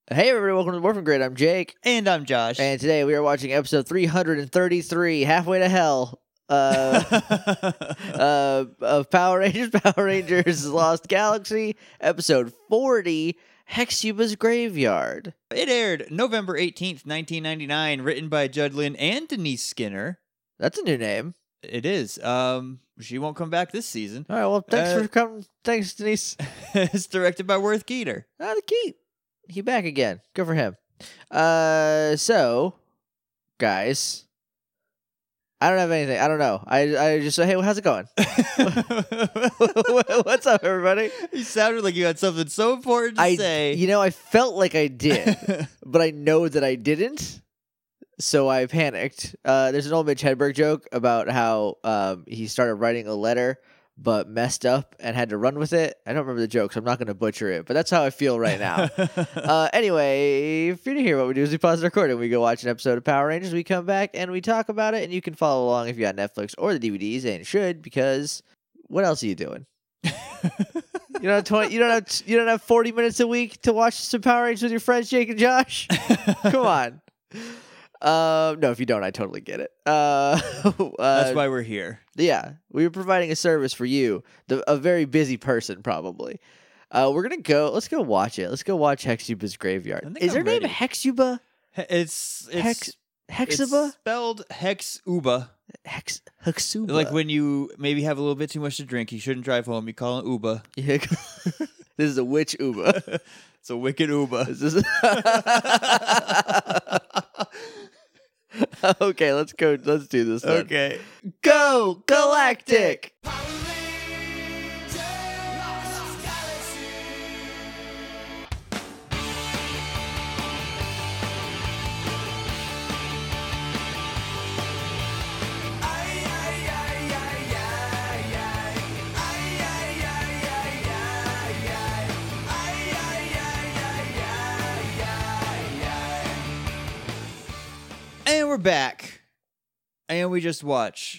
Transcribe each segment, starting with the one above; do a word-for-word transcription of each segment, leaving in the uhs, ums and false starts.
Hey everybody, welcome to the Morphin Grid. I'm Jake. And I'm Josh. And today we are watching episode three hundred thirty-three, Halfway to Hell, uh, uh, of Power Rangers, Power Rangers Lost Galaxy, episode forty, Hexuba's Graveyard. It aired November eighteenth, nineteen ninety-nine, written by Judd Lynn and Denise Skinner. That's a new name. It is. Um, she won't come back this season. All right, well, thanks Uh, for coming. Thanks, Denise. It's directed by Worth Geeter. Ah, the Keat. He back again. Good for him. Uh, so, guys, I don't have anything. I don't know. I I just say, hey, well, how's it going? What's up, everybody? You sounded like you had something so important to I, say. you know, I felt like I did, but I know that I didn't, so I panicked. Uh, there's an old Mitch Hedberg joke about how um, he started writing a letter, but messed up and had to run with it. I don't remember the joke, so I'm not going to butcher it, but that's how I feel right now. uh, anyway, if you're new here, what we do is we pause the recording. We go watch an episode of Power Rangers. We come back and we talk about it, and you can follow along if you got Netflix or the D V Ds, and you should, because what else are you doing? You don't have twenty. You don't have. You don't have forty minutes a week to watch some Power Rangers with your friends, Jake and Josh. Come on. Uh, no, if you don't, I totally get it. Uh, uh, That's why we're here. Yeah, we were providing a service for you, the, a very busy person, probably. Uh, we're gonna go. Let's go watch it. Let's go watch Hexuba's Graveyard. I think Is her I'm name ready. Hexuba? It's it's Hex it's Hexuba? spelled Hex-Uba. Hex Hexuba. Like when you maybe have a little bit too much to drink, you shouldn't drive home. You call it Uba. Yeah. This is a witch Uba. It's a wicked Uba. This is- Okay, let's go. Let's do this. Then. Okay. Go Galactic. And we're back. And we just watch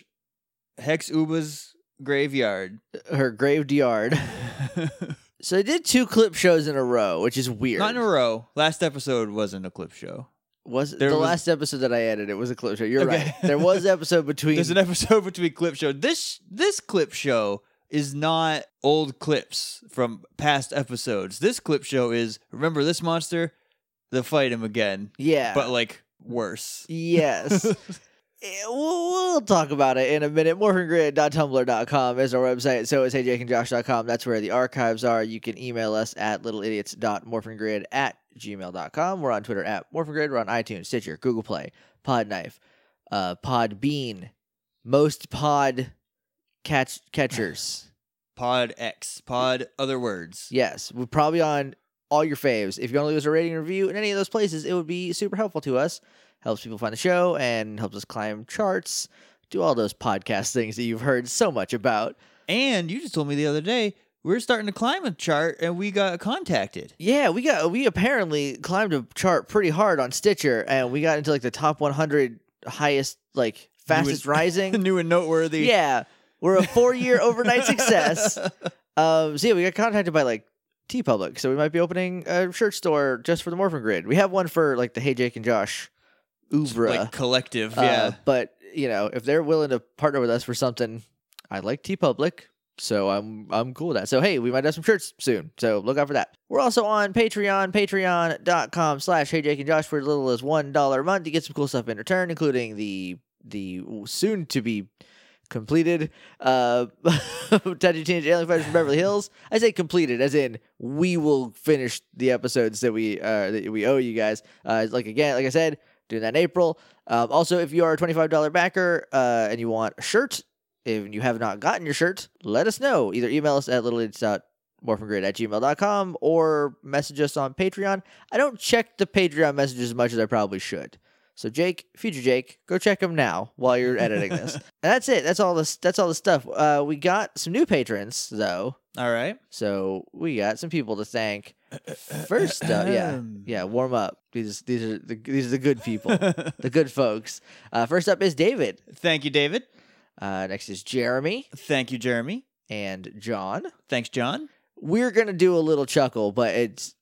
Hex-Uba's Graveyard. Her graveyard. So they did two clip shows in a row, which is weird. Not in a row. Last episode wasn't a clip show. Was There the was- last episode that I edited? It was a clip show. You're Okay. right. There was an episode between. There's an episode between clip show. This this clip show is not old clips from past episodes. This clip show is, remember this monster? They'll fight him again. Yeah. But like worse. Yes. Eh, we'll, we'll talk about it in a minute. morphin grid dot tumblr dot com is our website. So is hey jake and josh dot com. That's where the archives are. You can email us at little idiots dot morphingrid at gmail dot com. We're on Twitter at morphingrid. We're on iTunes, Stitcher, Google Play, Podknife, uh, Podbean, most pod catch catchers. Pod X. Pod other words. Yes, we're probably on all your faves. If you want to leave us a rating and review in any of those places, it would be super helpful to us. Helps people find the show and helps us climb charts. Do all those podcast things that you've heard so much about. And you just told me the other day we're starting to climb a chart and we got contacted. Yeah, we got we apparently climbed a chart pretty hard on Stitcher, and we got into like the top one hundred highest, like fastest New and- rising. New and noteworthy. Yeah, we're a four year overnight success. Um, so yeah, we got contacted by like TeePublic, so we might be opening a shirt store just for the Morphin Grid. We have one for like the Hey Jake and Josh oeuvre. Like collective, Uh, yeah. but you know, if they're willing to partner with us for something, I like TeePublic, so I'm I'm cool with that. So hey, we might have some shirts soon, so look out for that. We're also on Patreon, patreon dot com slash Hey Jake and Josh for as little as one dollar a month. You get some cool stuff in return, including the the soon to be completed uh Tattoo Teenage Alien Fighters from Beverly Hills. I say completed as in we will finish the episodes that we uh that we owe you guys. Uh like again, like I said, doing that in April. Um, also, if you are a twenty-five dollars backer uh, and you want a shirt, if you have not gotten your shirt, let us know. Either email us at littleidiots dot morphingrid at gmail dot com or message us on Patreon. I don't check the Patreon messages as much as I probably should. So Jake, future Jake, go check them now while you're editing this. And that's it. That's all this. That's all the stuff. Uh, we got some new patrons though. All right. So we got some people to thank. First up, yeah, yeah, warm up. These these are the these are the good people, the good folks. Uh, first up is David. Thank you, David. Uh, next is Jeremy Thank you, Jeremy. and John. Thanks, John. We're gonna do a little chuckle, but it's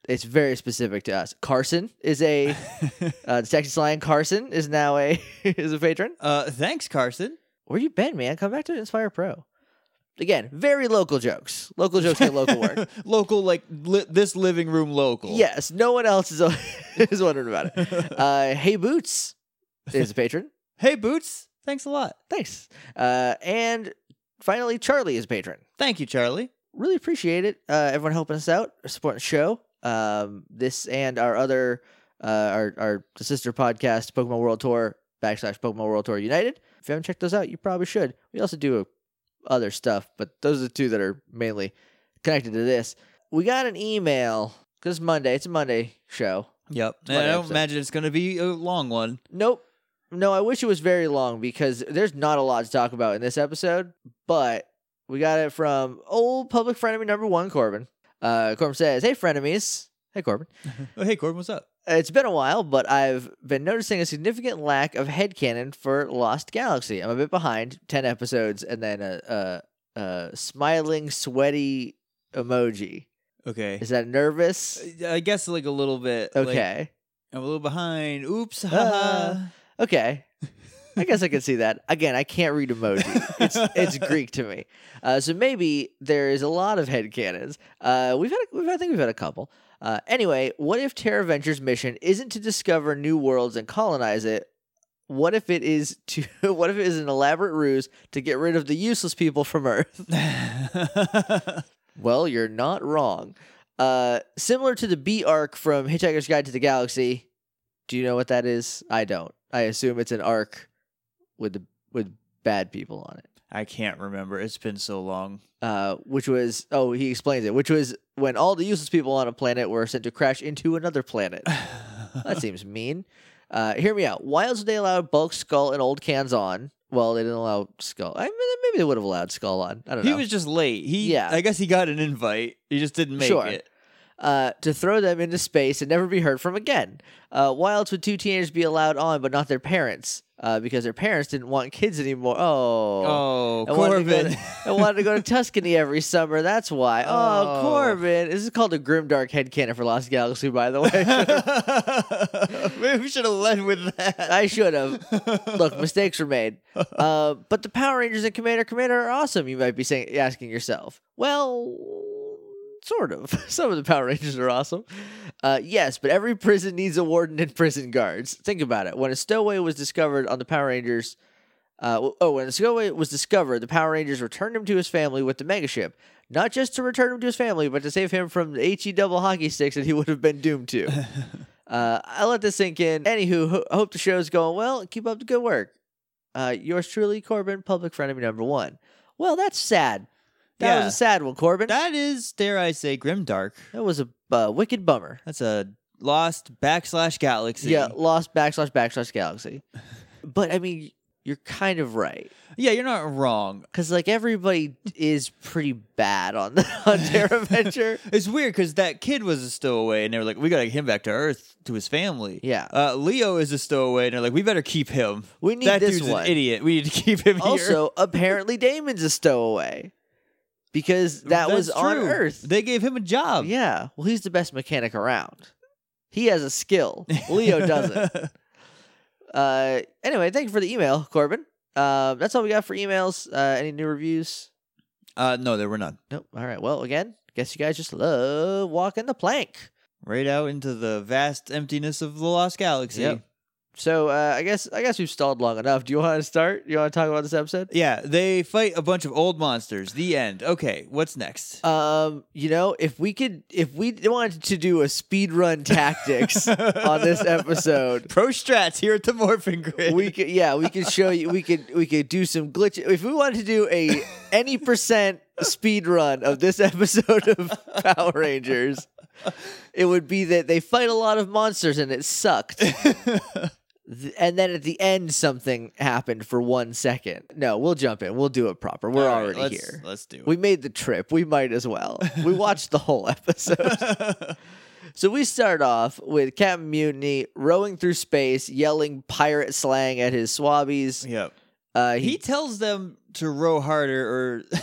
it's very specific to us. Carson is a uh, Detective Slang. Carson is now a is a patron. Uh, thanks, Carson. Where you been, man? Come back to Inspire Pro. Again, very local jokes. Local jokes get local work. Local, like li- this living room local. Yes, no one else is is wondering about it. Uh, hey Boots is a patron. Hey, Boots. Thanks a lot. Thanks. Uh, and finally, Charlie is a patron. Thank you, Charlie. Really appreciate it. Uh, everyone helping us out, supporting the show. Um, this and our other, uh, our our sister podcast, Pokemon World Tour backslash Pokemon World Tour United. If you haven't checked those out, you probably should. We also do other stuff, but those are the two that are mainly connected to this. We got an email because it's Monday. It's a Monday show. Yep. And Monday I don't episode. imagine it's going to be a long one. Nope. No, I wish it was very long because there's not a lot to talk about in this episode, but we got it from old public frenemy number one, Corbin. Uh, Corbin says, hey, frenemies. Hey, Corbin. Oh, hey, Corbin, what's up? It's been a while, but I've been noticing a significant lack of headcanon for Lost Galaxy. I'm a bit behind, ten episodes, and then a, a, a smiling, sweaty emoji. Okay. Is that nervous? I guess like a little bit. like, Okay. I'm a little behind. Oops. Uh, haha. Okay. I guess I can see that. Again, I can't read emoji. It's it's Greek to me. Uh, so maybe there is a lot of headcanons. Uh, we've had, a, we've I think we've had a couple. Uh, anyway, what if Terra Venture's mission isn't to discover new worlds and colonize it? What if it is to? What if it is an elaborate ruse to get rid of the useless people from Earth? Well, you're not wrong. Uh, similar to the B arc from Hitchhiker's Guide to the Galaxy. Do you know what that is? I don't. I assume it's an arc with the with bad people on it. I can't remember. It's been so long. Uh, which was oh he explains it. Which was when all the useless people on a planet were sent to crash into another planet. That seems mean. Uh, hear me out. Why else would they allow Bulk, Skull, and Old Cans on? Well, they didn't allow Skull. I mean, maybe they would have allowed Skull on. I don't know. He was just late. He, Yeah. I guess he got an invite. He just didn't make Sure. it. Uh, to throw them into space and never be heard from again. Uh, why else would two teenagers be allowed on, but not their parents? Uh, because their parents didn't want kids anymore. Oh, Oh, I wanted, to go Corbin. to, I wanted to go to Tuscany every summer. That's why. Oh, Oh. Corbin. This is called a grimdark headcanon for Lost Galaxy, by the way. Maybe we should have led with that. I should have. Look, mistakes were made. Uh, but the Power Rangers and Commander Commander are awesome, you might be saying, asking yourself. Well, sort of. Some of the Power Rangers are awesome. Uh, yes, but every prison needs a warden and prison guards. Think about it. When a stowaway was discovered on the Power Rangers... Uh, oh, when a stowaway was discovered, the Power Rangers returned him to his family with the megaship. Not just to return him to his family, but to save him from the H E double hockey sticks that he would have been doomed to. uh, I let this sink in. Anywho, ho- hope the show's going well. Keep up the good work. Uh, yours truly, Corbin, public frenemy number one. Well, that's sad. That Yeah. was a sad one, Corbin. That is, dare I say, grimdark. That was a uh, wicked bummer. That's a lost backslash galaxy. Yeah, lost backslash backslash galaxy. But, I mean, you're kind of right. Yeah, you're not wrong. Because, like, everybody is pretty bad on, on Terra Venture. It's weird because that kid was a stowaway, and they were like, we got to get him back to Earth to his family. Yeah. Uh, Leo is a stowaway, and they're like, we better keep him. We need that this dude's one. an idiot. We need to keep him here. Also, apparently Damon's a stowaway. Because that was That's on true. Earth. They gave him a job. Yeah. Well, he's the best mechanic around. He has a skill. Leo doesn't. Uh, anyway, thank you for the email, Corbin. Um, that's all we got for emails. Uh, any new reviews? Uh, no, there were none. Nope. All right. Well, again, guess you guys just love walking the plank. Right out into the vast emptiness of the Lost Galaxy. Yep. So uh, I guess I guess we've stalled long enough. Do you want to start? You want to talk about this episode? Yeah, they fight a bunch of old monsters. The end. Okay, what's next? Um, you know, if we could, if we wanted to do a speed run tactics on this episode, Pro strats here at the Morphin Grid. we could, yeah, we could show you. We could, we could do some glitch. If we wanted to do a any percent speed run of this episode of Power Rangers, it would be that they fight a lot of monsters and it sucked. Th- And then at the end, something happened for one second. No, we'll jump in. We'll do it proper. We're All right, already let's- here. Let's do it. We made the trip. We might as well. We watched the whole episode. So we start off with Captain Mutiny rowing through space, yelling pirate slang at his swabbies. Yep. Uh, He he, tells them to row harder, or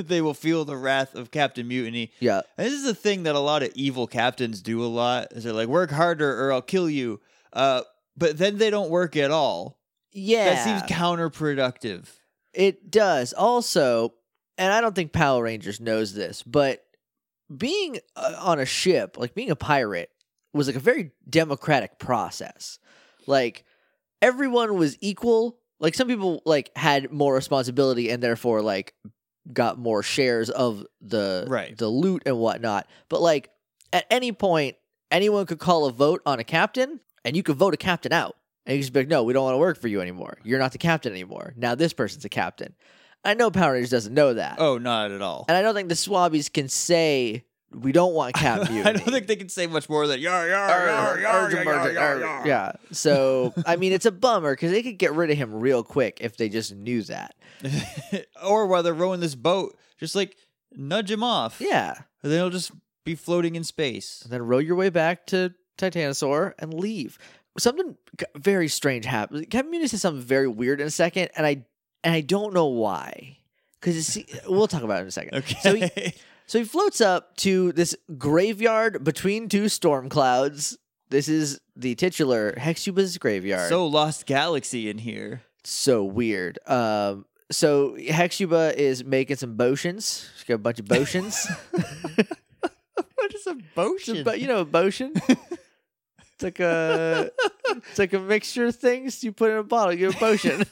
they will feel the wrath of Captain Mutiny. Yeah. And this is a thing that a lot of evil captains do a lot. Is they're like, work harder or I'll kill you. Uh, but then they don't work at all. Yeah. That seems counterproductive. It does. Also, and I don't think Power Rangers knows this, but being uh, on a ship, like being a pirate, was like a very democratic process. Like everyone was equal. Like some people like had more responsibility and therefore like got more shares of the Right. the loot and whatnot. But like at any point, anyone could call a vote on a captain, and you could vote a captain out. And you just be like, no, we don't want to work for you anymore. You're not the captain anymore. Now this person's a captain. I know Power Rangers doesn't know that. Oh, not at all. And I don't think the Swabbies can say, we don't want Captain Mutiny. I don't think they can say much more than yar yar yar yar yar yar yar yar. Yeah. So, I mean, it's a bummer because they could get rid of him real quick if they just knew that. Or while they're rowing this boat, just like nudge him off. Yeah. And then he'll just be floating in space. And then row your way back to Titanosaur and leave. Something g- very strange happened. Captain Mutiny says something very weird in a second, and I and I don't know why. Because we'll talk about it in a second. Okay. So he, so he floats up to this graveyard between two storm clouds. This is the titular Hexuba's graveyard. So Lost Galaxy in here. So weird. Um, so Hexuba is making some potions. She's got a bunch of potions. What is a potion? But you know, a potion. It's like a, it's like a mixture of things you put in a bottle. You get a potion.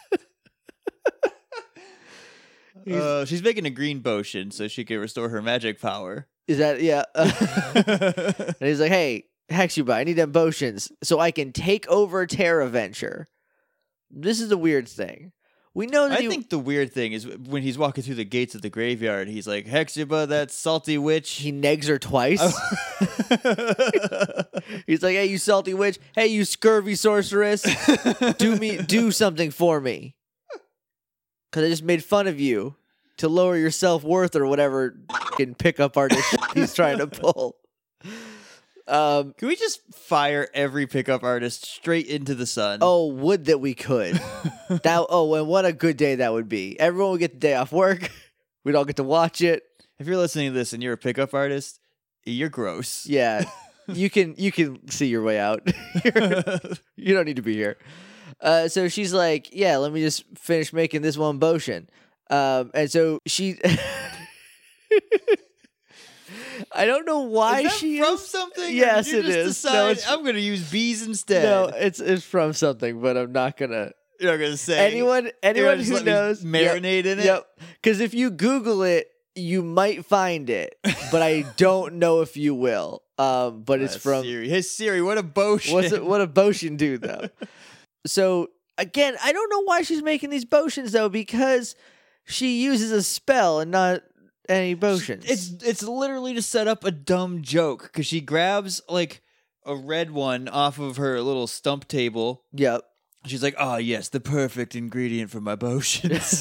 Uh, she's making a green potion so she can restore her magic power. Is that yeah? And he's like, "Hey, Hexuba, I need them potions so I can take over Terra Venture." This is the weird thing. We know that I he, think the weird thing is when he's walking through the gates of the graveyard, he's like, Hexuba, that salty witch. he negs her twice. Oh. He's like, "Hey, you salty witch! Hey, you scurvy sorceress! Do me, do something for me, because I just made fun of you to lower your self worth or whatever fucking pickup artist he's trying to pull." Um. Can we just fire every pickup artist straight into the sun? Oh, would that we could. That. Oh, and what a good day that would be. Everyone would get the day off work. We'd all get to watch it. If you're listening to this and you're a pickup artist, you're gross. Yeah. You can you can see your way out. You don't need to be here. Uh, so she's like, yeah, let me just finish making this one potion. Um, and so she, I don't know why is that she from is. something? Or Yes, did you it just is. Decide, No, it's- I'm going to use bees instead. No, it's it's from something, but I'm not gonna. You're not going to say. Anyone anyone just who let me knows, marinate in it? Yep. Because if you Google it, you might find it, but I don't know if you will. Um, but it's Uh, from Siri. Hey Siri, what a potion. What's it, what a potion do though? So again, I don't know why she's making these potions though, because she uses a spell and not any potions. It's it's literally to set up a dumb joke because she grabs like a red one off of her little stump table. Yep. She's like, "Oh yes, the perfect ingredient for my potions."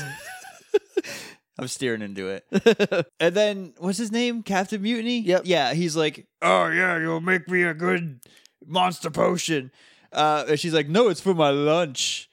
I'm steering into it. And then what's his name? Captain Mutiny? Yep. Yeah, he's like, "Oh yeah, you'll make me a good monster potion." Uh, and she's like, "No, it's for my lunch."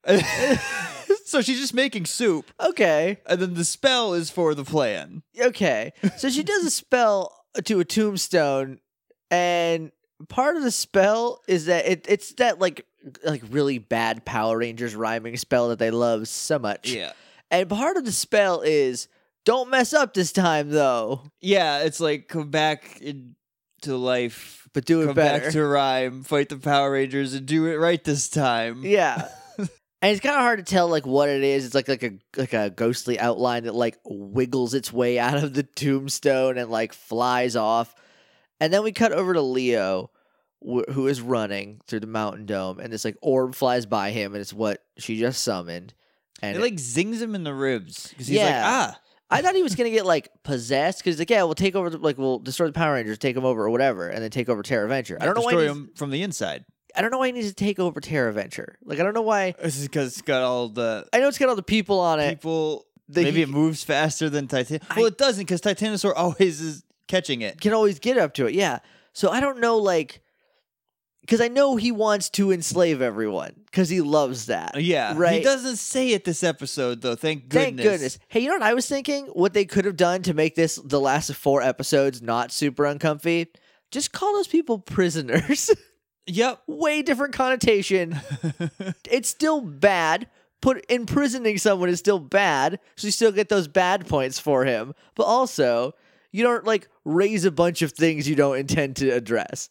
So she's just making soup. Okay. And then the spell is for the plan. Okay. So she does a spell to a tombstone, and part of the spell is that it, it's that like like really bad Power Rangers rhyming spell that they love so much. Yeah. And part of the spell is don't mess up this time though, Yeah, it's like come back into life, but do it come better. back to rhyme, fight the Power Rangers, and do it right this time. Yeah. And it's kind of hard to tell like what it is. It's like like a like a ghostly outline that like wiggles its way out of the tombstone and like flies off. And then we cut over to Leo, wh- who is running through the mountain dome, and this like orb flies by him, and it's what she just summoned. And It like zings him in the ribs because he's Yeah. like, ah, I thought he was gonna get like possessed because like yeah, we'll take over the, like we'll destroy the Power Rangers, take them over or whatever, and then take over Terra Venture. I don't know why. destroy He needs, him from the inside. I don't know why he needs to take over Terra Venture. Like I don't know why. This is because it's got all the I know it's got all the people on it. people. The- Maybe it moves faster than Titan. I- Well, it doesn't because Titanosaur always is catching it. Can always get up to it. Yeah. So I don't know like because I know he wants to enslave everyone because he loves that. Yeah, right. He doesn't say it this episode though. Thank goodness. Thank goodness. Hey, you know what I was thinking? What they could have done to make this the last four episodes not super uncomfy? Just call those people prisoners. Yep. Way different connotation. It's still bad. Put imprisoning someone is still bad, so you still get those bad points for him. But also, you don't like raise a bunch of things you don't intend to address.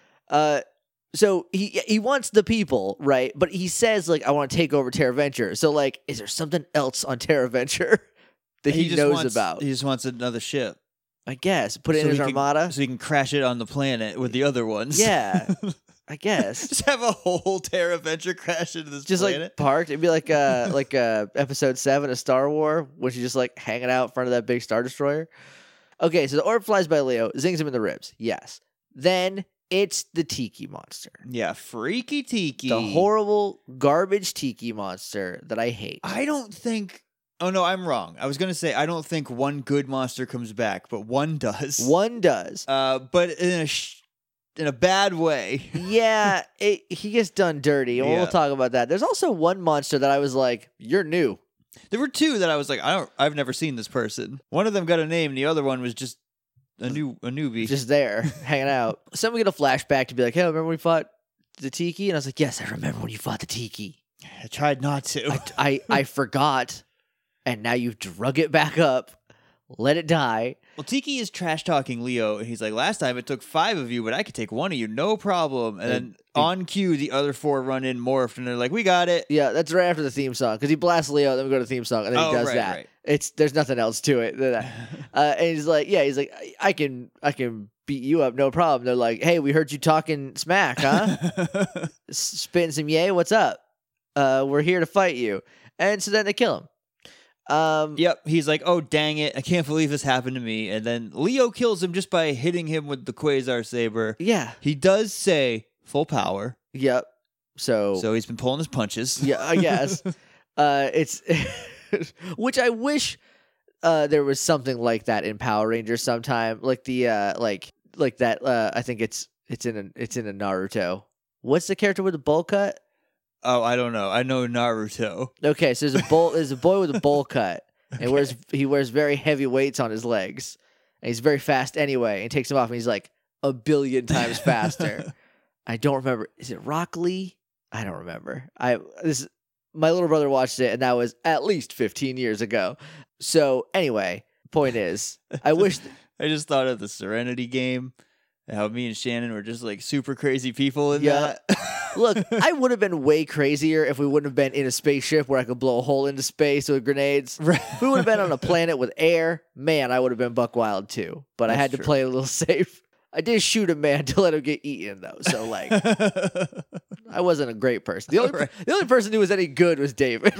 Uh. So he he wants the people, right? But he says, like, I want to take over Terra Venture. So, like, is there something else on Terra Venture that he, just knows wants, about? He just wants another ship. I guess. Put it So in his he can- armada? So he can crash it on the planet with the other ones. Yeah, I guess. Just have a whole Terra Venture crash into this Just, planet. like, parked. It'd be like uh, like uh, episode seven of Star Wars, when she's just, like, hanging out in front of that big Star Destroyer. Okay, so the orb flies by Leo, zings him in the ribs. Yes. Then it's the Tiki monster. Yeah, freaky tiki. The horrible garbage Tiki monster that I hate. I don't think. Oh no, I'm wrong. I was gonna say I don't think one good monster comes back, but one does. One does. Uh, but in a sh- in a bad way. Yeah, it, he gets done dirty. and Yeah. We'll talk about that. There's also one monster that I was like, "You're new." There were two that I was like, I don't. I've never seen this person. One of them got a name. The other one was just a new a newbie. Just there, hanging out. Some we get a flashback to be like, "Hey, remember when we fought the Tiki?" And I was like, "Yes, I remember when you fought the Tiki. I tried not to. I, I, I forgot, and now you've drug it back up. Let it die." Well, Tiki is trash talking Leo, and he's like, "Last time it took five of you, but I could take one of you, no problem." And, And- then on cue, the other four run in morphed, and they're like, "We got it." Yeah, that's right after the theme song because he blasts Leo, then we go to the theme song, and then Oh, he does right, that. right. It's there's nothing else to it. than that. Uh, and he's like, "Yeah," he's like, I, "I can, I can beat you up, no problem." They're like, "Hey, we heard you talking smack, huh? S- Spitting some yay, what's up? Uh, we're here to fight you." And so then they kill him. Um, Yep, he's like, "Oh dang it! I can't believe this happened to me." And then Leo kills him just by hitting him with the Quasar saber. yeah, He does say full power, yep. So, so he's been pulling his punches. yeah, I guess. uh, it's which I wish uh there was something like that in Power Rangers sometime, like the uh like like that. Uh, I think it's it's in a it's in a Naruto. What's the character with the bowl cut? Oh, I don't know. I know Naruto. Okay, so there's a bowl. There's a boy with a bowl cut, and wears he wears very heavy weights on his legs, and he's very fast anyway. And he takes them off, and he's like a billion times faster. I don't remember. Is it Rock Lee? I don't remember. I this my little brother watched it, and that was at least fifteen years ago. So anyway, point is, I wish. Th- I just thought of the Serenity game. How me and Shannon were just like super crazy people in Yeah. that. Look, I would have been way crazier if we wouldn't have been in a spaceship where I could blow a hole into space with grenades. Right. If we would have been on a planet with air, man, I would have been buck wild too. But I That's had to true. play it a little safe. I did shoot a man to let him get eaten though, so like I wasn't a great person. The only Right. the only person who was any good was David.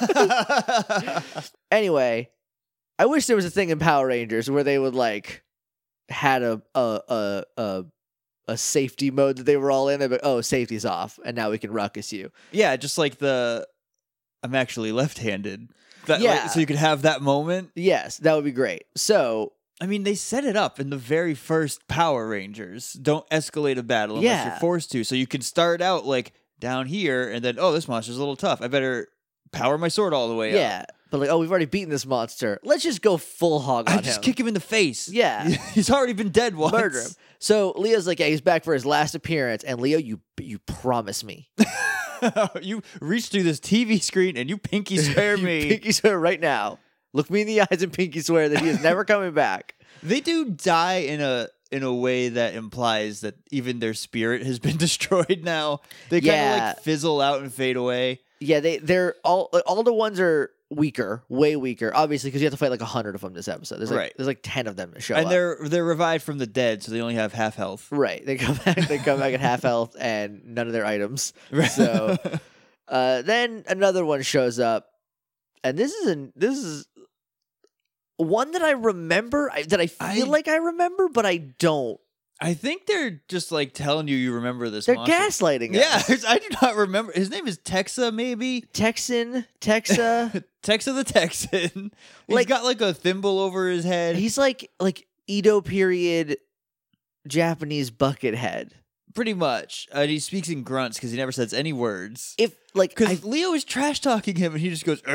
Anyway, I wish there was a thing in Power Rangers where they would like had a a a a, a safety mode that they were all in. They'd be like, oh, safety's off, and now we can ruckus you. Yeah, just like the I'm actually left-handed. That, like, Yeah. so you could have that moment. Yes, that would be great. So I mean, they set it up in the very first Power Rangers. Don't escalate a battle unless Yeah. you're forced to. So you can start out like down here, and then oh, this monster's a little tough. I better power my sword all the way up. yeah, but like, oh, we've already beaten this monster. Let's just go full hog on I him. just kick him in the face. Yeah. he's already been dead once. Murder him. So Leo's like, yeah, he's back for his last appearance. And Leo, you you promise me. You reach through this T V screen and you pinky swear You me. pinky swear right now. Look me in the eyes and pinky swear that he is never coming back. They do die in a in a way that implies that even their spirit has been destroyed now. They kind of Yeah. like fizzle out and fade away. Yeah, they they're all all the ones are weaker, way weaker. Obviously, because you have to fight like a hundred of them this episode. There's like Right. there's like ten of them that show And up. they're they're revived from the dead, so they only have half health. Right. They come back. They come back at half health and none of their items. So uh, then another one shows up, and this is an this is one that I remember I, that I feel I- like I remember, but I don't. I think they're just like telling you you remember this They're monster. gaslighting Yeah, us. I do not remember. His name is Texa, maybe? Texan, Texa. Texa the Texan. He's Like- got like a thimble over his head. He's like like Edo period Japanese bucket head. Pretty much. And he speaks in grunts because he never says any words. If like I, Because Leo is trash talking him and he just goes.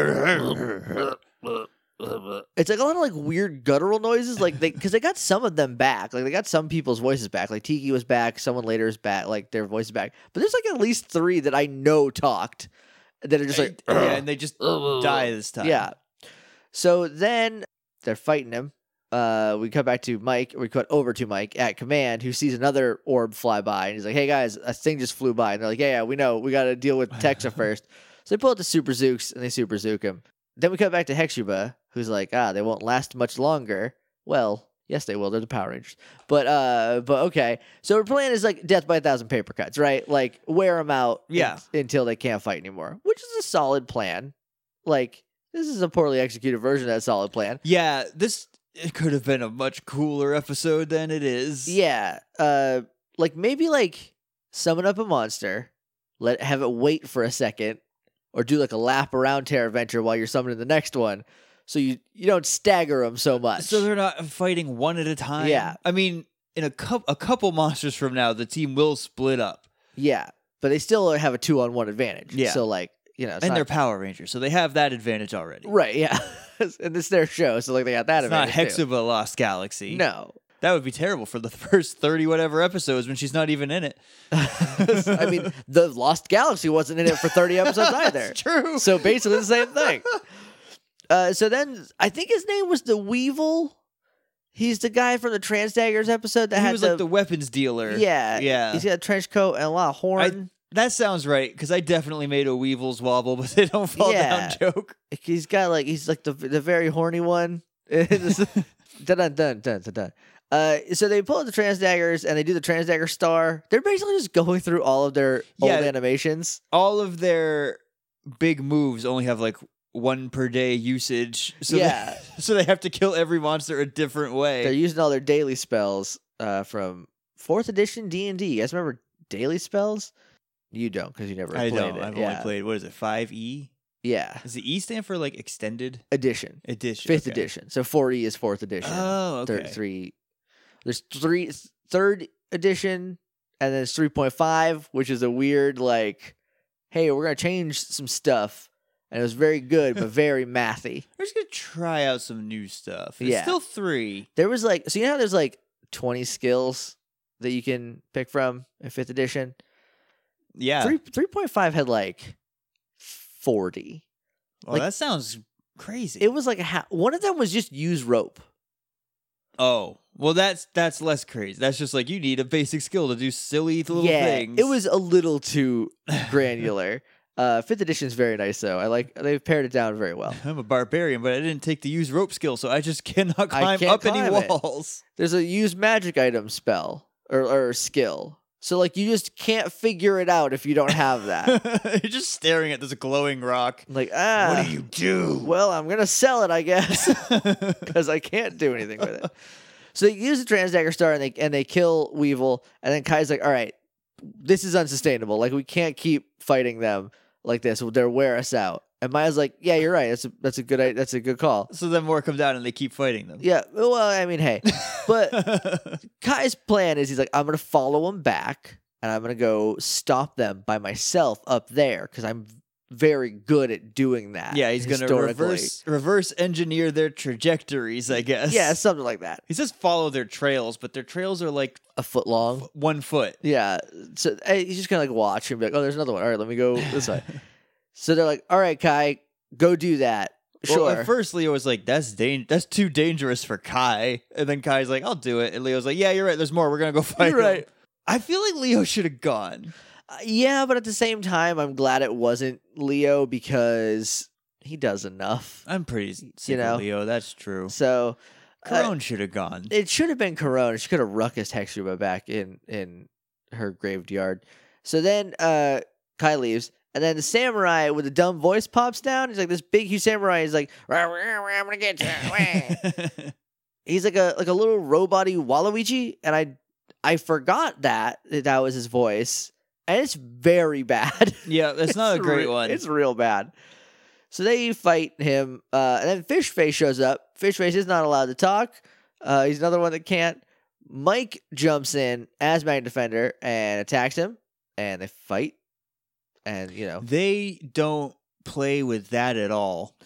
it's like a lot of like weird guttural noises, like they because they got some of them back, like they got some people's voices back, like Tiki was back, someone later is back, like their voice is back, but there's like at least three that I know talked that are just like yeah, and they just die this time. yeah. So then they're fighting him. Uh, we cut back to Mike. We cut over to Mike at command, who sees another orb fly by, and he's like, "Hey guys, a thing just flew by." And they're like, "Yeah, yeah, we know. We got to deal with Texa first." So they pull out the Super Zooks and they Super Zook him. Then we cut back to Hexuba, who's like, "Ah, they won't last much longer." Well, yes, they will. They're the Power Rangers. But uh, but okay. So our plan is like death by a thousand paper cuts, right? Like wear them out, Yeah. in- until they can't fight anymore, which is a solid plan. Like this is a poorly executed version of that solid plan. Yeah, this it could have been a much cooler episode than it is. Yeah. Uh, like maybe like summon up a monster, let have it wait for a second, or do like a lap around Terra Venture while you're summoning the next one, so you you don't stagger them so much. So they're not fighting one at a time. Yeah. I mean, in a couple a couple monsters from now, the team will split up, yeah, but they still have a two on one advantage. Yeah. So like you know, it's and not- they're Power Rangers, so they have that advantage already. right. Yeah, and it's their show, so like they got that It's not advantage. too. Hexuba Lost Galaxy. No. That would be terrible for the first thirty whatever episodes when she's not even in it. I mean, the Lost Galaxy wasn't in it for thirty episodes either. That's true. So basically the same thing. Uh, so then I think his name was the Weevil. He's the guy from the Transdaggers episode that he had was the, like the weapons dealer. yeah Yeah. He's got a trench coat and a lot of horn. That sounds right, because I definitely made a Weevils wobble, but they don't fall Yeah. down joke. He's got like he's like the the very horny one. dun dun dun dun dun. dun. Uh, so they pull out the Transdaggers and they do the Transdagger star. They're basically just going through all of their Yeah. old animations. All of their big moves only have like one per day usage. So Yeah. They, so they have to kill every monster a different way. They're using all their daily spells uh, from fourth edition D and D. You guys remember daily spells? You don't because you never I played don't. it. I've yeah. only played, what is it, five E? Yeah. Does the E stand for like extended Edition. edition? Fifth Okay. edition. So four E is fourth edition. Oh, okay. Third, three. There's three third edition, and then there's three point five, which is a weird like, hey, we're gonna change some stuff, and it was very good but very mathy. We're just gonna try out some new stuff. It's Yeah. still three. There was like, so you know how there's like twenty skills that you can pick from in fifth edition. Yeah. Three three point five had like forty. Well, like- that sounds crazy. It was like a ha- one of them was just use rope. oh, well, that's that's less crazy. That's just like you need a basic skill to do silly little yeah, things. it was a little too granular. uh, fifth edition is very nice though. I like they've pared it down very well. I'm a barbarian, but I didn't take the use rope skill, so I just cannot I climb can't up any climb it. walls. There's a use magic item spell or or skill. So like you just can't figure it out if you don't have that. You're just staring at this glowing rock. Like ah, what do you do? Well, I'm gonna sell it, I guess, because I can't do anything with it. So they use the Transdagger Star and they and they kill Weevil, and then Kai's like, "All right, this is unsustainable. Like we can't keep fighting them like this. They'll wear us out." And Maya's like, "Yeah, you're right. That's a that's a good i- that's a good call." So then more come down and they keep fighting them. Yeah, well, I mean, hey, but Kai's plan is he's like, I'm gonna follow them back, and I'm gonna go stop them by myself up there because I'm very good at doing that. yeah, he's gonna historically. reverse reverse engineer their trajectories, I guess. Yeah, something like that. He says follow their trails, but their trails are like A foot long. one foot. Yeah. So eh, he's just gonna like watch and be like, oh, there's another one. All right, let me go this way. So they're like, all right, Kai, go do that. Sure. Well, at first Leo was like, "That's dan- That's too dangerous for Kai," and then Kai's like, "I'll do it." And Leo's like, "Yeah, you're right. There's more. We're gonna go fight." You're right. him." I feel like Leo should have gone. Uh, yeah, but at the same time, I'm glad it wasn't Leo because he does enough. I'm pretty sick You know? of Leo. That's true. So uh, Corone should have gone. it should have been Corona. She could have ruckus Hexuba back in in her graveyard. So then uh, Kai leaves, and then the samurai with the dumb voice pops down. He's like this big, huge samurai. He's like, "Rah, rah, rah, I'm gonna get you." He's like a like a little robot-y Waluigi, and I I forgot that that, that was his voice, and it's very bad. yeah, that's not a It's great re- one. It's real bad. So they fight him, uh, and then Fishface shows up. Fishface is not allowed to talk. Uh, he's another one that can't. Mike jumps in as Magnet Defender and attacks him, and they fight. And, you know. They don't play with that at all.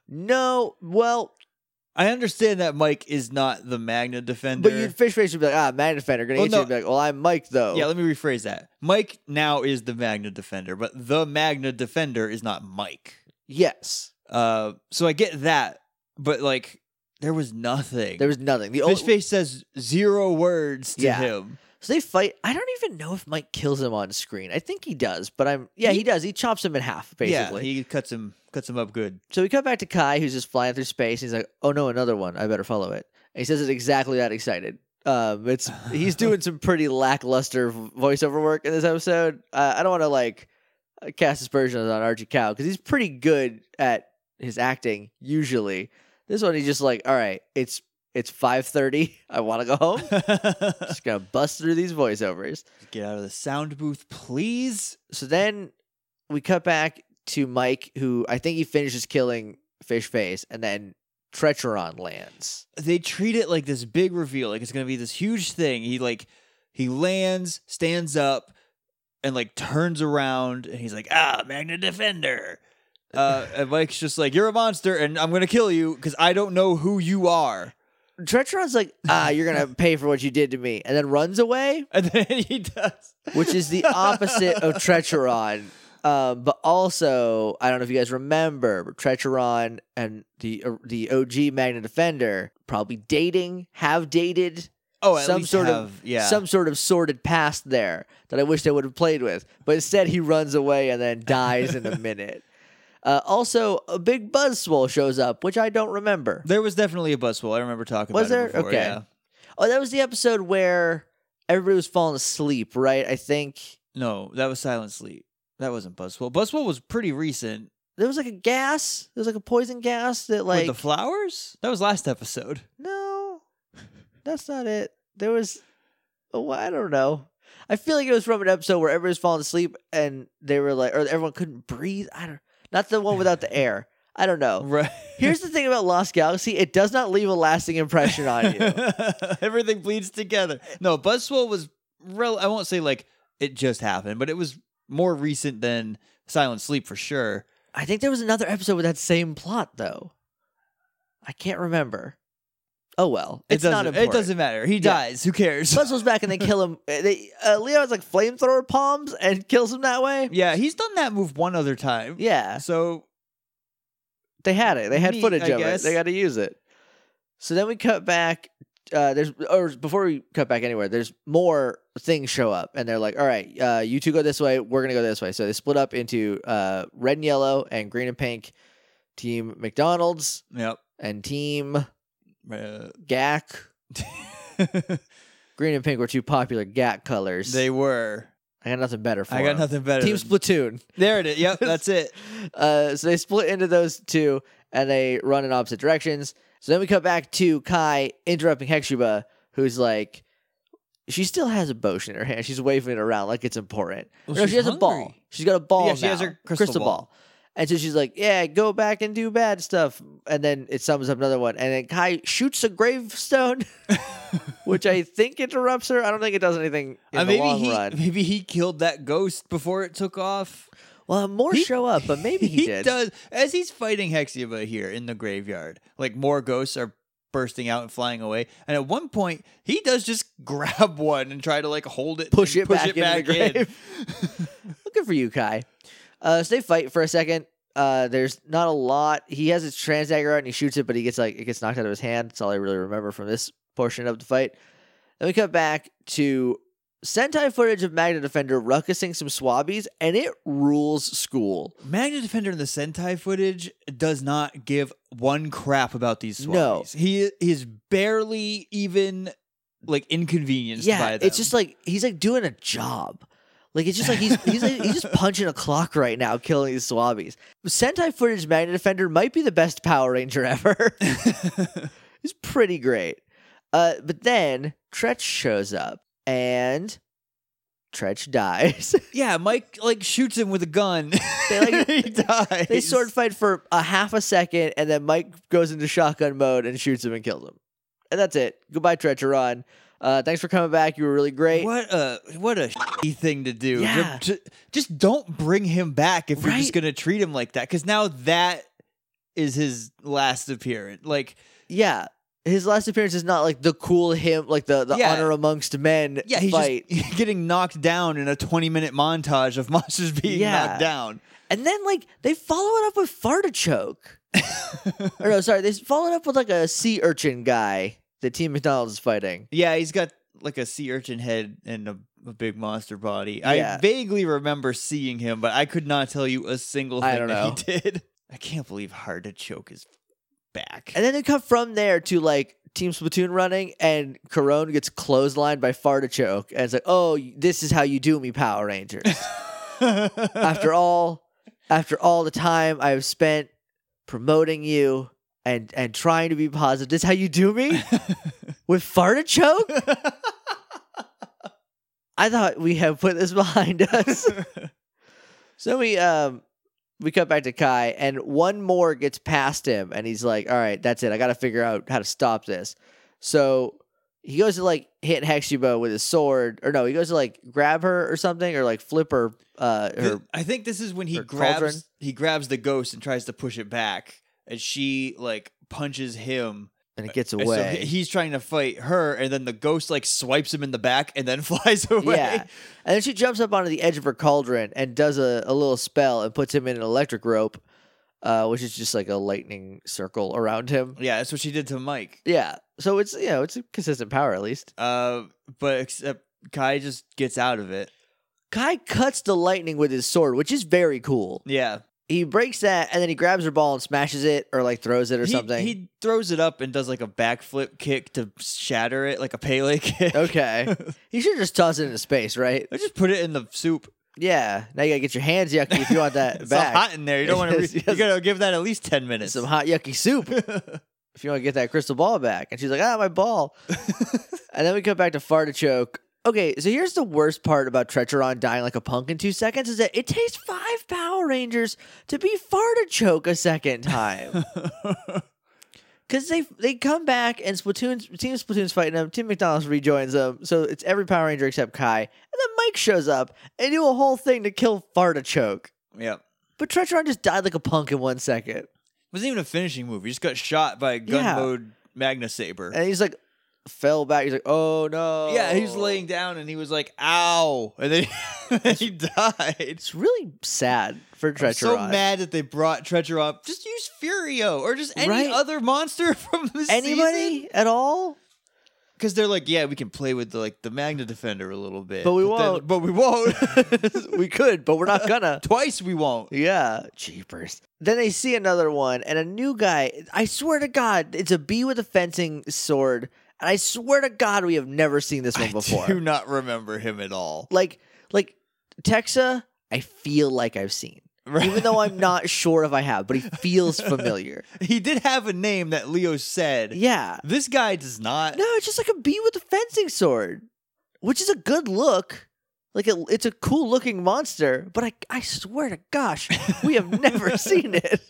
No, well. I understand that Mike is not the Magna Defender. But you'd Fish Face would be like, ah, Magnet Defender. Gonna Well, get you no. and be like, well, I'm Mike, though. Yeah, let me rephrase that. Mike now is the Magna Defender, but the Magna Defender is not Mike. Yes. Uh, so I get that, but like, there was nothing. There was nothing. The Fish only, Face says zero words to Yeah. him. So they fight. I don't even know if Mike kills him on screen. I think he does, but I'm yeah, he, He- does. He chops him in half, basically. Yeah, he cuts him cuts him up good. So we cut back to Kai, who's just flying through space. He's like, "Oh no, another one! I better follow it." And he says it exactly that excited. Um, it's he's doing some pretty lackluster voiceover work in this episode. Uh, I don't want to like cast aspersions on Archie Cow because he's pretty good at his acting usually. This one, he's just like, "All right, it's it's five thirty. I want to go home. Just gonna bust through these voiceovers." Get out of the sound booth, please. So then we cut back to Mike, who I think he finishes killing Fish Face, and then Trecheron lands. They treat it like this big reveal, like it's gonna be this huge thing. He like he lands, stands up, and like turns around, and he's like, "Ah, Magna Defender." Uh, and Mike's just like, "You're a monster, and I'm gonna kill you because I don't know who you are." Trecheron's like, ah, you're gonna pay for what you did to me, and then runs away, And then he does, which is the opposite of Trecheron. Um, but also, I don't know if you guys remember, but Trecheron and the uh, the O G Magna Defender probably dating, have dated, Oh, at some least sort have, of yeah. some sort of sordid past there that I wish they would have played with. But instead, he runs away and then dies in a minute. Uh, also, a big Buzzswole shows up, which I don't remember. There was definitely a Buzzwole. I remember talking Was about there? it before. Okay. Yeah. Oh, that was the episode where everybody was falling asleep, right? I think No, that was Silent Sleep. That wasn't Buzzwole. Buzzwole was pretty recent. there was like a gas. There was like a poison gas that like With the flowers? That was last episode. no, that's not it. There was oh, I don't know. I feel like it was from an episode where everybody was falling asleep and they were like, or everyone couldn't breathe. I don't. Not the one without the air. I don't know. Right. Here's the thing about Lost Galaxy: it does not leave a lasting impression on you. Everything bleeds together. No, Buzzwole was rel- I won't say like it just happened, but it was more recent than Silent Sleep for sure. I think there was another episode with that same plot, though. I can't remember. Oh well, It it's not doesn't, important. it doesn't matter. He dies. Who cares? Buzzwole's back and they kill him. Uh, They, uh, Leo has like flamethrower palms and kills him that way. Yeah, he's done that move one other time. Yeah, So they had it. They had Neat, footage I of guess. it. They got to use it. So then we cut back. Uh, there's or before we cut back anywhere, there's more things show up, and they're like, "All right, uh, you two go this way. We're gonna go this way." So they split up into uh, red and yellow and green and pink. Team McDonald's yep. and Team Uh, G A C. Green and pink were two popular G A C colors. they were. I got nothing better for I got them. nothing better. Team than- Splatoon. There it is. Yep, that's it. Uh, so they split into those two, and they run in opposite directions. So then we cut back to Kai interrupting Hexuba, who's like, she still has a potion in her hand. She's waving it around like it's important. Well, no, she's she has a ball. hungry. She's got a ball Yeah, she has now. her crystal ball. And so she's like, yeah, go back and do bad stuff. And then it summons up another one. And then Kai shoots a gravestone, which I think interrupts her. I don't think it does anything in Uh, the maybe long he run. maybe he killed that ghost before it took off. Well, more He- show up, but maybe he, did. does as he's fighting Hexiba here in the graveyard. Like more ghosts are bursting out and flying away, and at one point he does just grab one and try to like hold it, Push and it push back it into back the in. grave. Well, good for you, Kai. Uh, so they fight for a second. Uh, there's not a lot. He has his trans dagger out and he shoots it, but he gets like it gets knocked out of his hand. That's all I really remember from this portion of the fight. Then we cut back to Sentai footage of Magna Defender ruckusing some swabbies, and it rules school. Magna Defender in the Sentai footage does not give one crap about these swabbies. No. He he is barely even like inconvenienced Yeah, by them. it's just like he's like doing a job. Like it's just like he's he's like, he's just punching a clock right now, killing these swabbies. Sentai footage Magna Defender might be the best Power Ranger ever. It's pretty great. Uh, but then Tretch shows up and Tretch dies. yeah, Mike like shoots him with a gun. They, like- he dies. They sword fight for a half a second, and then Mike goes into shotgun mode and shoots him and kills him. And that's it. Goodbye, Trecheron. Uh, thanks for coming back. You were really great. What a what a shitty thing to do. Yeah. Ju- ju- Just don't bring him back if you're Right. just gonna treat him like that. Because now that is his last appearance. Like, Yeah. His last appearance is not like the cool him, like the, the Yeah. honor amongst men yeah, he's fight. just getting knocked down in a twenty minute montage of monsters being Yeah. knocked down. And then like they follow it up with Fartichoke. or no, sorry, they follow it up with like a sea urchin guy that Team McDonald's is fighting. Yeah, he's got like a sea urchin head and a, a big monster body. Yeah. I vaguely remember seeing him, but I could not tell you a single I thing don't that he did. I can't believe Fartichoke is back. And then they come from there to like Team Splatoon running, and Corone gets clotheslined by Fartichoke, and it's like, oh, this is how you do me, Power Rangers. after all, after all the time I've spent promoting you and and trying to be positive, this is how you do me with Fartichoke. I thought we have put this behind us. So we um we cut back to Kai, and one more gets past him, and he's like, all right, that's it. I got to figure out how to stop this. So he goes to like hit Hexuba with his sword, or no, he goes to like grab her or something, or like flip her. Uh, her I think this is when he her grabs cauldron. he grabs the ghost and tries to push it back, and she like punches him. and it gets And away. So he- he's trying to fight her, and then the ghost like swipes him in the back and then flies away. Yeah. And then she jumps up onto the edge of her cauldron and does a, a little spell and puts him in an electric rope, uh, which is just like a lightning circle around him. Yeah, that's what she did to Mike. Yeah. So it's, you know, it's a consistent power at least. Uh, but except Kai just gets out of it. Kai cuts the lightning with his sword, which is very cool. Yeah. He breaks that and then he grabs her ball and smashes it or like throws it or he, something. He throws it up and does like a backflip kick to shatter it, like a Pele kick. Okay. He should just toss it into space, right? I just put it in the soup. Yeah. Now you gotta get your hands yucky if you want that It's back. so hot in there. You don't want to. Yes, Re- yes. You gotta give that at least ten minutes. Some hot yucky soup. If you want to get that crystal ball back. And she's like, ah, my ball. And then we come back to Fartichoke. Okay, so here's the worst part about Trecheron dying like a punk in two seconds is that it takes five Power Rangers to be Fartichoke a second time. Because they they come back and Splatoon's, Team Splatoon's fighting them, Team McDonald's rejoins them, so it's every Power Ranger except Kai. And then Mike shows up and do a whole thing to kill Fartichoke. Yep. But Trecheron just died like a punk in one second. Wasn't even a finishing move. He just got shot by a gun Yeah. mode Magna Saber. And he's like, fell back. He's like, oh no. Yeah, he was laying down and he was like, "Ow!" and then he, he died. It's really sad for Trecheron. I'm so mad that they brought Trecheron. Just use Furio or just any Right? other monster from the Anybody at all? Because they're like, yeah, we can play with the, like the Magna Defender a little bit, But we then- won't. but we won't. We could, but we're not gonna. Twice we won't. Yeah, jeepers. Then they see another one, and a new guy. I swear to God, it's a bee with a fencing sword, and I swear to God, we have never seen this one before. I do not remember him at all. Like, like Texa, I feel like I've seen, even though I'm not sure if I have, but he feels familiar. He did have a name that Leo said. Yeah. This guy does not. No, it's just like a bee with a fencing sword, which is a good look. Like a, it's a cool looking monster, but I I swear to gosh, we have never seen it.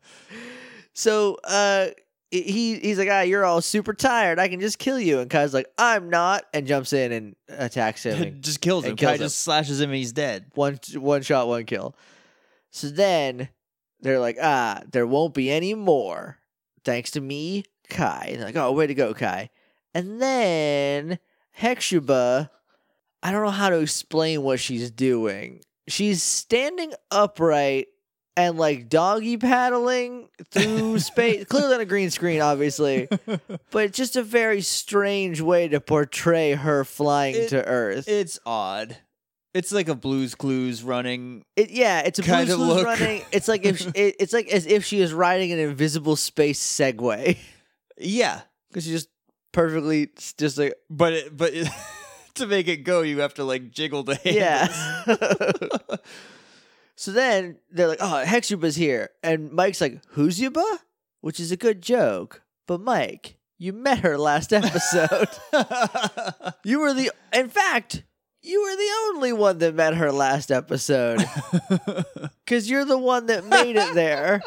So uh, he he's like, ah, you're all super tired. I can just kill you. And Kai's like, I'm not, and jumps in and attacks him. And just kills him. and kills Kai him. just slashes him and he's dead. one one shot, one kill. So then they're like, ah, there won't be any more, thanks to me, Kai. And they're like, oh, way to go, Kai. And then Hexuba, I don't know how to explain what she's doing. She's standing upright and like doggy paddling through space, clearly on a green screen, obviously, but it's just a very strange way to portray her flying It- to Earth. It's odd. It's like a Blue's Clues running. It, yeah, it's a Kind Blue's of Clues look. running. It's like if she, it, it's like as if she is riding an invisible space Segway Yeah, because she just perfectly s- just like but it, but it, to make it go, you have to like jiggle the hand. yeah. So then they're like, "Oh, Hexuba's here," and Mike's like, "Who's Yuba?" Which is a good joke, but Mike, you met her last episode. You were the, in fact, you were the only one that met her last episode because you're the one that made it there.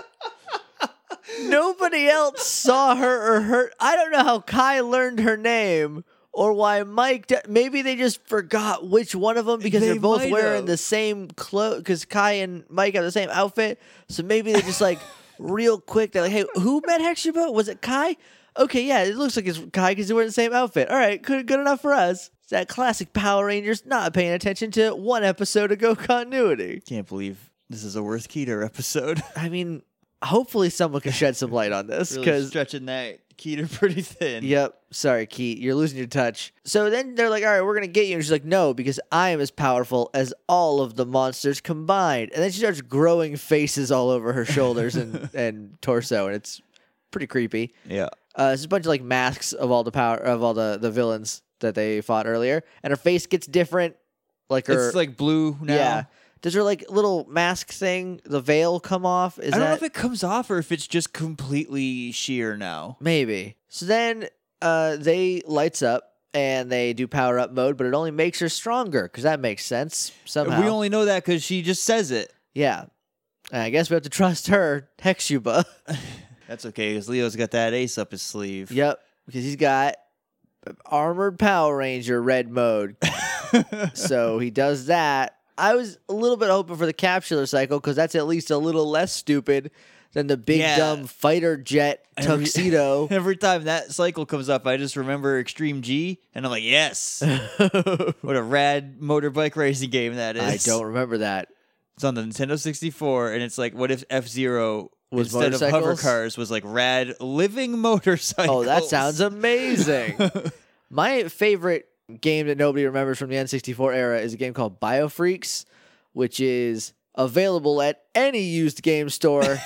Nobody else saw her or heard. I don't know how Kai learned her name or why Mike. d- Maybe they just forgot which one of them because They they are both might wearing have. the same clothes. Because Kai and Mike have the same outfit, so maybe they just like real quick. They're like, "Hey, who met Hexiba? Was it Kai? Okay, yeah, it looks like it's Kai because they're wearing the same outfit. All right, good, good enough for us." It's that classic Power Rangers not paying attention to one episode ago continuity. Can't believe this is a Worth Keeter episode. I mean, hopefully someone can shed some light on this Really because. stretching that Keeter pretty thin. Yep. Sorry, Keith. You're losing your touch. So then they're like, all right, we're going to get you. And she's like, no, because I am as powerful as all of the monsters combined. And then she starts growing faces all over her shoulders and, and torso. And it's pretty creepy. Yeah. Uh, it's a bunch of like masks of all the power of all the, the villains that they fought earlier. And her face gets different. Like her. It's like blue now. Yeah. Does her like little mask thing, the veil, come off? Is I don't that know if it comes off or if it's just completely sheer now. maybe? So then uh, they lights up and they do power up mode, but it only makes her stronger because that makes sense somehow. We only know that because she just says it. yeah. And I guess we have to trust her, Hexuba. That's okay because Leo's got that ace up his sleeve. Yep, because he's got armored Power Ranger red mode, so he does that. I was a little bit hoping for the capsular cycle because that's at least a little less stupid than the big Yeah. dumb fighter jet Every- tuxedo. Every time that cycle comes up, I just remember Extreme G, and I'm like, yes. What a rad motorbike racing game that is. I don't remember that. It's on the Nintendo sixty-four, and it's like, what if F-Zero, Was instead of hover motorcycles? cars, was like rad living motorcycles? Oh, that sounds amazing. My favorite game that nobody remembers from the N sixty-four era is a game called Biofreaks, which is available at any used game store.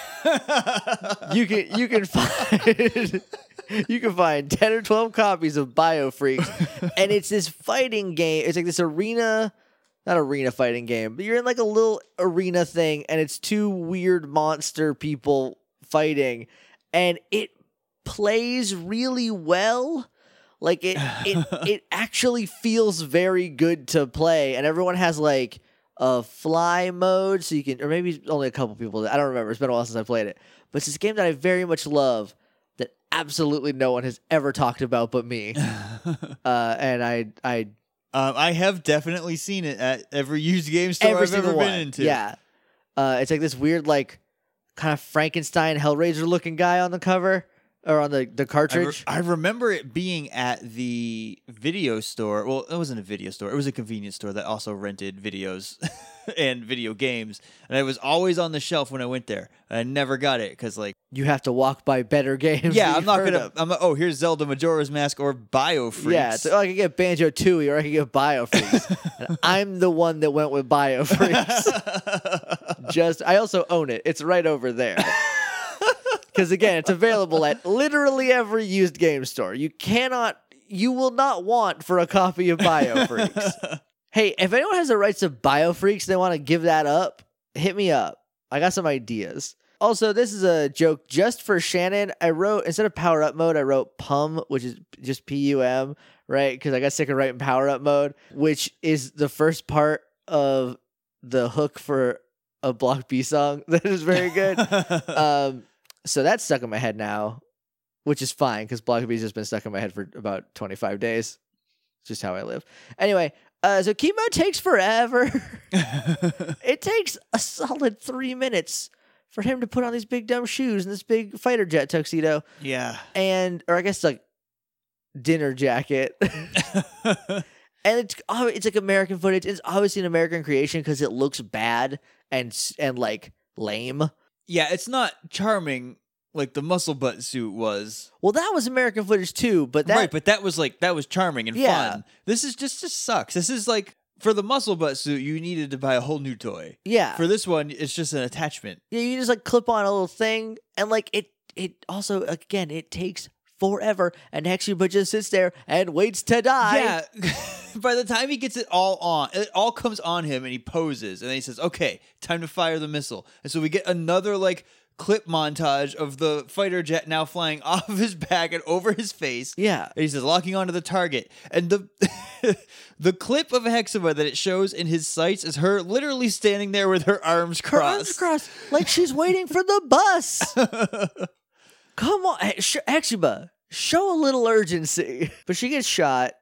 you can you can find you can find ten or twelve copies of Biofreaks, and it's this fighting game. It's like this arena, not arena fighting game, but you're in like a little arena thing, and it's two weird monster people fighting, and it plays really well. Like it, it, it actually feels very good to play, and everyone has like a fly mode, so you can, or maybe only a couple people. I don't remember. It's been a while since I played it, but it's this game that I very much love that absolutely no one has ever talked about but me. uh, and I, I Um, I have definitely seen it at every used game store every I've single ever one. been into. Yeah, uh, it's like this weird, like kind of Frankenstein Hellraiser looking guy on the cover or on the the I, re- cartridge. I remember it being at the video store. Well, it wasn't a video store. It was a convenience store that also rented videos and video games. And it was always on the shelf when I went there. And I never got it because, like, You have to walk by better games. yeah, that I'm you've not heard going of. to. I'm like, oh, here's Zelda Majora's Mask or Biofreaks. Yeah, so I could get Banjo Tooie or I could get Biofreaks. And I'm the one that went with Biofreaks. Just, I also own it. It's right over there. Because again, it's available at literally every used game store. You cannot, you will not want for a copy of Biofreaks. Hey, if anyone has the rights to Biofreaks, they want to give that up, hit me up. I got some ideas. Also, this is a joke just for Shannon. I wrote, instead of power up mode, I wrote P U M, which is just P U M, right? Because I got sick of writing power up mode, which is the first part of the hook for a Block B song that is very good. um, so that's stuck in my head now, which is fine because Block B's just been stuck in my head for about twenty-five days. It's just how I live. Anyway, uh, so chemo takes forever. It takes a solid three minutes for him to put on these big dumb shoes and this big fighter jet tuxedo Yeah. and, or I guess like dinner jacket. And it's oh, it's like American footage. It's obviously an American creation because it looks bad and s- and like lame. Yeah, it's not charming like the muscle butt suit was. Well, that was American footage too, but that right, but that was like that was charming and Yeah. fun. This is just just sucks. This is like for the muscle butt suit, you needed to buy a whole new toy. yeah, For this one, it's just an attachment. yeah, you just like clip on a little thing and like it. It also again it takes forever, and Hexuba just sits there and waits to die. Yeah. By the time he gets it all on, it all comes on him and he poses and then he says, okay, time to fire the missile. And so we get another like clip montage of the fighter jet now flying off of his back and over his face. yeah. And he says, locking onto the target. And the the clip of Hexuba that it shows in his sights is her literally standing there with her arms Her crossed. arms crossed, like she's waiting for the bus. Come on, He- sh- Hexuba, show a little urgency. But she gets shot,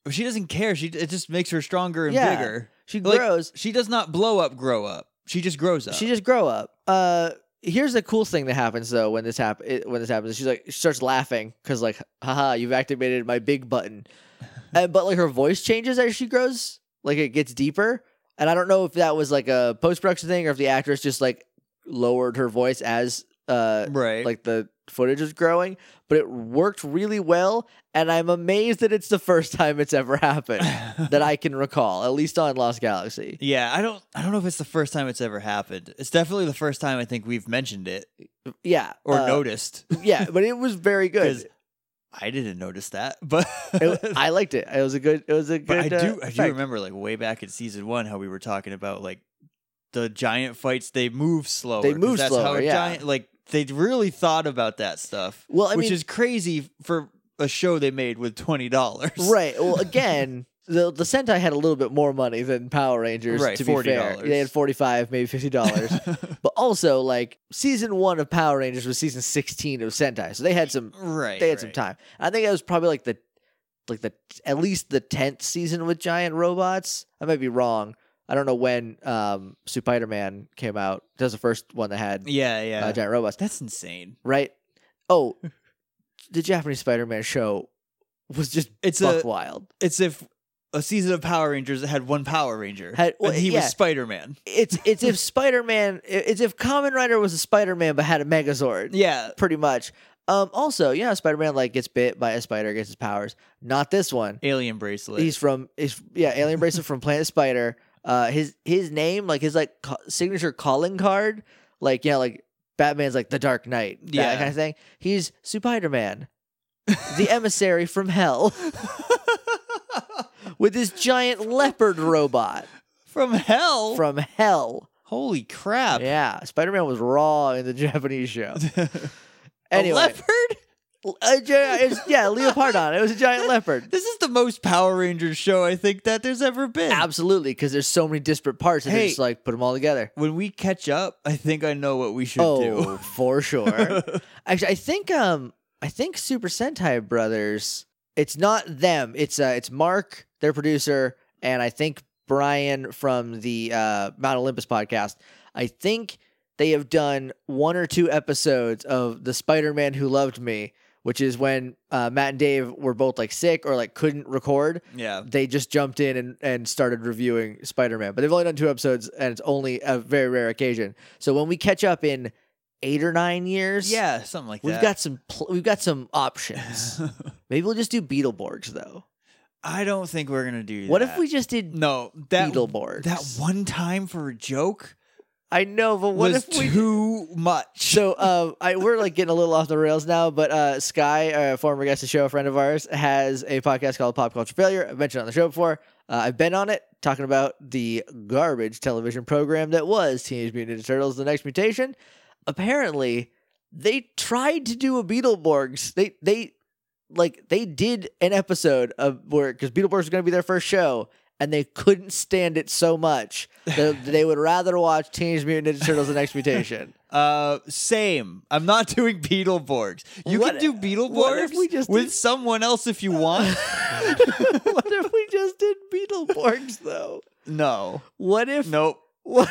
But she doesn't care. She it just makes her stronger and Yeah. bigger. She Like, grows. She does not blow up, grow up. She just grows up. She just grow up. Uh, here's the cool thing that happens though when this happen when this happens. She's like she starts laughing because like, haha, you've activated my big button. And but like her voice changes as she grows. Like it gets deeper. And I don't know if that was like a post production thing or if the actress just like lowered her voice as uh right. like the footage is growing, but it worked really well, and I'm amazed that it's the first time it's ever happened that I can recall, at least on Lost Galaxy. Yeah, I don't I don't know if it's the first time it's ever happened. It's definitely the first time I think we've mentioned it Yeah, or uh, noticed. yeah, but it was very good. 'Cause I didn't notice that, but It- I liked it. It was a good. It was a good. but I do uh, I do effect. remember like way back in season one how we were talking about like the giant fights. They move slower. They 'cause move that's how slower, a yeah. giant like they really thought about that stuff. Well, I which mean- is crazy for a show they made with twenty dollars. Right. Well, again, the the Sentai had a little bit more money than Power Rangers. Right, To be fair, forty dollars. they had forty five, maybe fifty dollars. But also, like season one of Power Rangers was season sixteen of Sentai, so they had some. right. They had some right. time. I think it was probably like the, like the at least the tenth season with giant robots. I might be wrong. I don't know when um, Spider-Man came out. That was the first one that had Yeah, yeah. uh, giant robots, That's insane. right? Oh, the Japanese Spider-Man show was just It's buck a wild. it's if a season of Power Rangers had one Power Ranger. Had- well, and he yeah. was Spider-Man. It's it's if Spider-Man, it's if Kamen Rider was a Spider-Man but had a Megazord, Yeah. pretty much. Um, also, you know, Spider-Man like gets bit by a spider, gets his powers. Not this one. Alien bracelet. He's from, he's, yeah, Alien Bracelet from Planet Spider. Uh, his his name, like his like ca- signature calling card, like yeah, like Batman's like the Dark Knight, that Yeah. kind of thing. He's Spider-Man, the emissary from hell, with this giant leopard robot From hell. from hell. Holy crap. Yeah, Spider-Man was raw in the Japanese show. Anyway, A leopard? a gi- it's- yeah, Leopardon. It was a giant leopard. This is the most Power Rangers show I think that there's ever been. Absolutely, because there's so many disparate parts, and Hey. they just like put them all together. When we catch up, I think I know what we should Oh, do. for sure. Actually, I think um, I think Super Sentai Brothers. It's not them. It's uh, it's Mark, their producer, and I think Brian from the uh, Mount Olympus podcast. I think they have done one or two episodes of the Spider-Man Who Loved Me, which is when uh, Matt and Dave were both like sick or like couldn't record. Yeah. They just jumped in and, and started reviewing Spider-Man. But they've only done two episodes, and it's only a very rare occasion. So when we catch up in eight or nine years, Yeah, something like we've that. got some pl- we've got some options. Maybe we'll just do Beetleborgs though. I don't think we're gonna do What that. if we just did? No, that Beetleborgs? that one time for a joke I know, but what was if we? too much. So uh, I we're like getting a little off the rails now, but uh, Sky, a former guest of the show, a friend of ours, has a podcast called Pop Culture Failure. I've mentioned it on the show before. Uh, I've been on it talking about the garbage television program that was Teenage Mutant Ninja Turtles: The Next Mutation. Apparently, they tried to do a Beetleborgs. They they like they did an episode of where because Beetleborgs was going to be their first show. And they couldn't stand it so much that they would rather watch Teenage Mutant Ninja Turtles: The Next Mutation. Uh, same. I'm not doing Beetleborgs. You What- can do what Beetleborgs if we just with did- someone else if you want. What if we just did Beetleborgs though? No. What if Nope. what?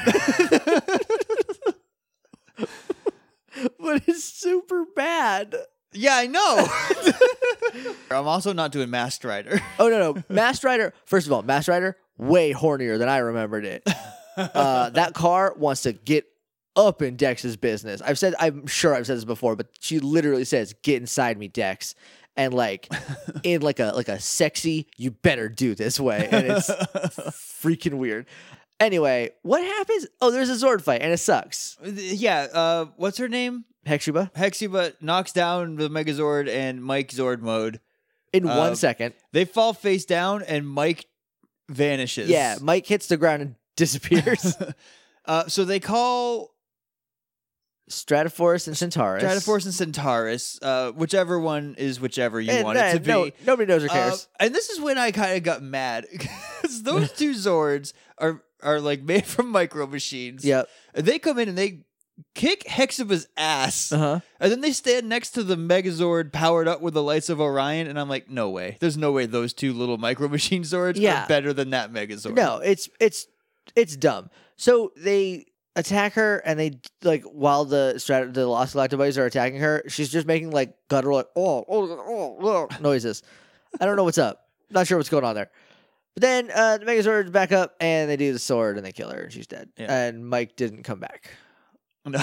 But it's super bad. Yeah, I know. I'm also not doing Masked Rider. Oh no no, Masked Rider. First of all, Masked Rider way hornier than I remembered it. Uh, that car wants to get up in Dex's business. I've said, I'm sure I've said this before, but she literally says, "Get inside me, Dex," and like in like a like a sexy, "You better do this" way, and it's freaking weird. Anyway, what happens? Oh, there's a Zord fight, and it sucks. Yeah, uh, what's her name? Hexuba Hexiba knocks down the Megazord and Mike Zord mode. in Uh, one second. They fall face down and Mike vanishes. Yeah, Mike hits the ground and disappears. uh, so they call Stratoforce and Centaurus. Stratoforce and Centaurus, uh, whichever one is whichever you And, want uh, it to be. no- nobody knows or Uh, cares. and this is when I kind of got mad because those two Zords are are like made from micro machines. Yep. And they come in and they kick Hexiba's ass. Uh-huh. And then they stand next to the Megazord powered up with the lights of Orion, and I'm like, no way. There's no way those two little Micro Machine Zords Yeah. are better than that Megazord. No, it's it's it's dumb. So they attack her, and they like while the strat- the Lost Galactobuddies are attacking her, she's just making like guttural like oh oh oh, oh noises. I don't know what's up. Not sure what's going on there. But then uh, the Megazords back up, and they do the sword, and they kill her, and she's dead. Yeah. And Mike didn't come back. No.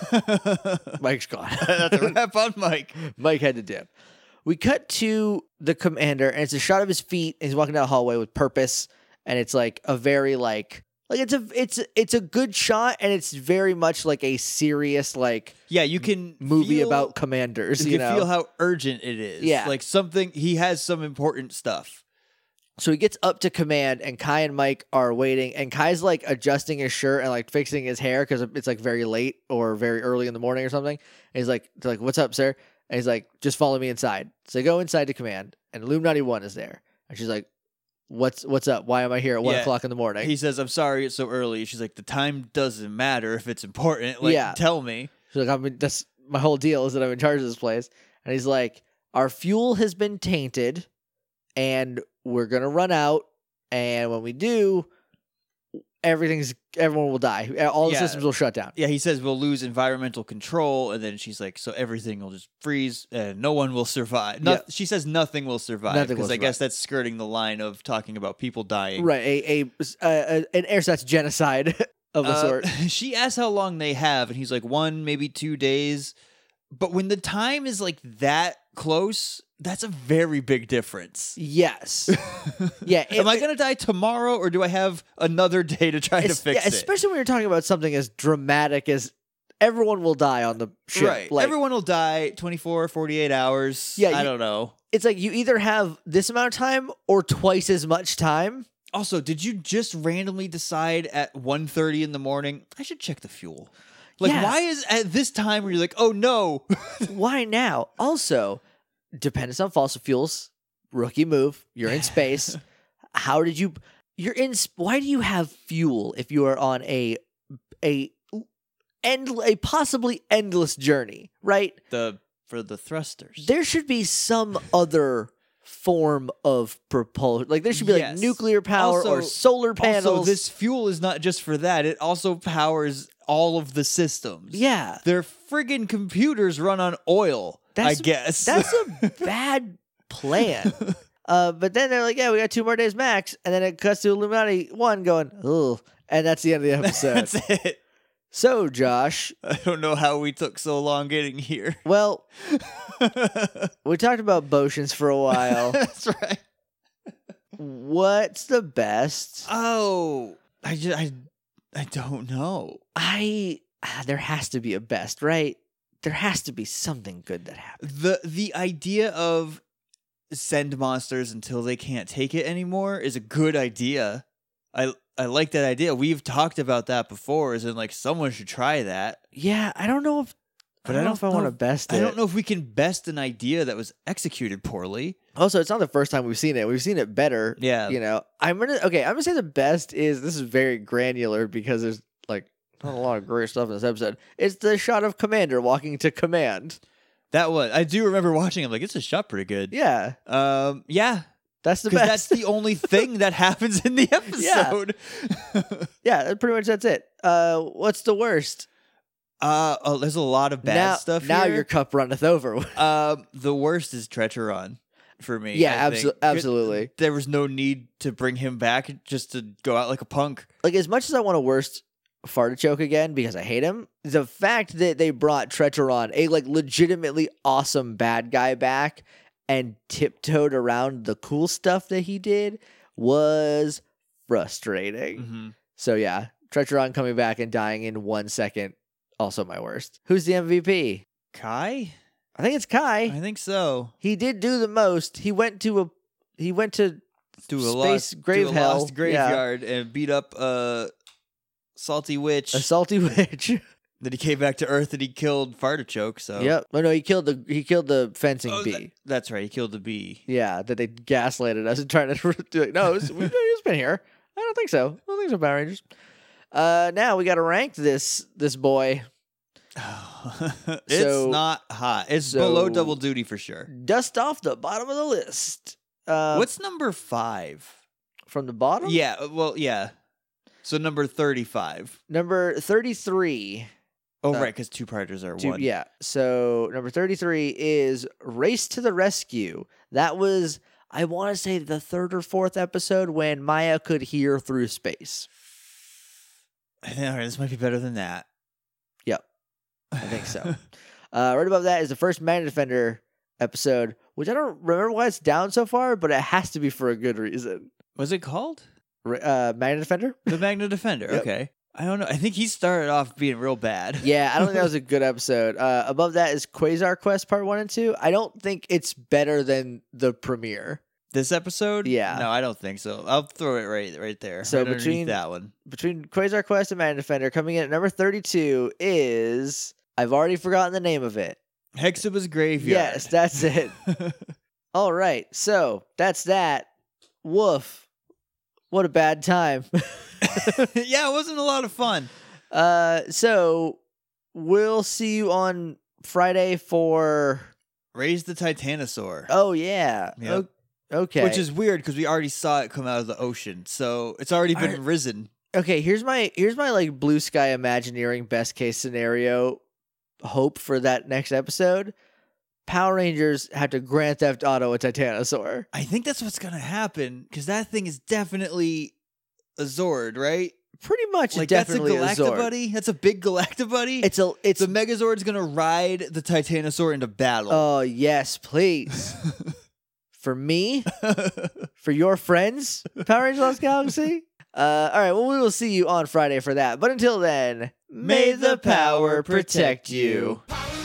Mike's gone. That's a wrap on Mike. Mike had to dip. We cut to the commander, and it's a shot of his feet. And he's walking down the hallway with purpose, and it's like a very like like it's a it's it's a good shot, and it's very much like a serious like Yeah, you can movie feel, about commanders. You, You, can know, feel how urgent it is. Yeah. Like something, he has some important stuff. so he gets up to command, and Kai and Mike are waiting, and Kai's like adjusting his shirt and like fixing his hair because it's like very late or very early in the morning or something. And he's like, they're like, "What's up, sir?" And he's like, "Just follow me inside." So they go inside to command, and Illuminati One is there, and she's like, "What's what's up? Why am I here at one Yeah. o'clock in the morning?" He says, I'm sorry it's so early. She's like, the time doesn't matter if it's important. Like, Yeah. tell me. She's like, "I mean, that's my whole deal is that I'm in charge of this place." And he's like, "Our fuel has been tainted, and we're gonna run out. And when we do, everything's everyone will die. All the Yeah. systems will shut down." Yeah, he says we'll lose environmental control. And then she's like, so everything will just freeze and no one will survive. No, Yeah. She says nothing will survive. Nothing will Because I survive. guess that's skirting the line of talking about people dying. Right, a a, a, a an airsats genocide of the Uh, sort. She asks how long they have, and he's like, one, maybe two days. But when the time is like that close, that's a very big difference. Yes. Yeah. Am it- I going to die tomorrow, or do I have another day to try to es- fix yeah, it? especially when you're talking about something as dramatic as everyone will die on the ship. Right. Like, Everyone will die twenty-four, forty-eight hours. Yeah, I you- don't know. it's like you either have this amount of time or twice as much time. Also, did you just randomly decide at one thirty in the morning, I should check the fuel? Like, Yeah. why is at this time where you're like, oh no? Why now? Also, dependence on fossil fuels, rookie move. You're in space. How did you? You're in. sp- Why do you have fuel if you are on a a end a possibly endless journey? Right. the For the thrusters. There should be some other form of propulsion. Like there should be Yes. like nuclear power or Also- solar panels. Also, this fuel is not just for that. It also powers all of the systems. yeah, Their friggin' computers run on oil, That's- I guess. that's a bad plan. Uh, but then they're like, "Yeah, we got two more days max," and then it cuts to Illuminati One going, "Ugh," and that's the end of the episode. That's it. So, Josh, I don't know how we took so long getting here. well, we talked about Botians for a while. That's right. What's the best? Oh, I just, I, I don't know. I ah, there has to be a best, right? There has to be something good that happens. The the idea of send monsters until they can't take it anymore is a good idea. I I like that idea. We've talked about that before, as in like someone should try that. Yeah, I don't know if, But I I don't know don't if I want know to best I it. don't know if we can best an idea that was executed poorly. Also, it's not the first time we've seen it. We've seen it better. Yeah. You know, I'm gonna okay. I'm gonna say the best is this is very granular because there's like not a lot of great stuff in this episode. It's the shot of Commander walking to command. That was I do remember watching. I'm like, it's a shot pretty good. Yeah, Um. Yeah. that's the Because best. that's the only thing that happens in the episode. yeah, that- pretty much that's it. Uh, what's the worst? uh. Oh, there's a lot of bad now, stuff. Now here. your cup runneth over. Um, the worst is Treacheron for me. Yeah, I abso- think. absolutely. There was no need to bring him back just to go out like a punk. Like as much as I want to worst Fartichoke again because I hate him, the fact that they brought Treacheron, a like legitimately awesome bad guy, back and tiptoed around the cool stuff that he did was frustrating. Mm-hmm. So yeah, Treacheron coming back and dying in one second, also my worst. Who's the M V P? Kai? I think it's Kai. I think so. He did do the most. He went to a he went to To a Space lost, grave to a hell. lost Yeah. graveyard and beat up a salty witch. a salty witch. Then he came back to Earth and he killed Fartichoke. So Yep. Oh no, he killed the he killed the fencing Oh, bee. that- that's right. He killed the bee. Yeah, that they gaslighted us and trying to do it. No, it's, we- it's been here. I don't think so. I don't think so, Power Rangers. Uh, now we got to rank this this boy. It's So- not hot. It's so- below double duty for sure. Dust off the bottom of the list. Uh, What's number five? from the bottom? Yeah, uh, well, yeah. So number thirty-five. Number thirty-three. Oh, Uh, right, because two Predators are Two- one. yeah. So number thirty-three is Race to the Rescue. That was, I want to say, the third or fourth episode when Maya could hear through space. I think, all right, this might be better than that. I think so. uh, right above that is the first Magna Defender episode, which I don't remember why it's down so far, but it has to be for a good reason. What's it called? Ra- Uh, Magna Defender? The Magna Defender. Yep. Okay. I don't know. I think he started off being real bad. Yeah, I don't think that was a good episode. Uh, above that is Quasar Quest Part one and two. I don't think it's better than the premiere. This episode? Yeah. No, I don't think so. I'll throw it right right there. So right underneath between- that one. Between Quasar Quest and Magna Defender, coming in at number thirty-two is... I've already forgotten the name of it. Hexiba's Graveyard. Yes, that's it. All right, so that's that. Woof. What a bad time. Yeah, it wasn't a lot of fun. Uh, so we'll see you on Friday for. Raise the Titanosaur. Oh yeah. Yep. O- okay. Which is weird because we already saw it come out of the ocean. So it's already been Are- risen. okay. Here's my here's my like blue sky Imagineering best case scenario hope for that next episode. Power Rangers have to Grand Theft Auto a Titanosaur. I think that's what's going to happen because that thing is definitely a Zord, right? Pretty much, Like definitely a that's a Zord. Galactabuddy. That's a big Galactabuddy. It's a it's the Megazord's going to ride the Titanosaur into battle. oh yes, please. For me, for your friends, Power Rangers Lost Galaxy. Uh, all right, well, we will see you on Friday for that. But until then, may the power protect you.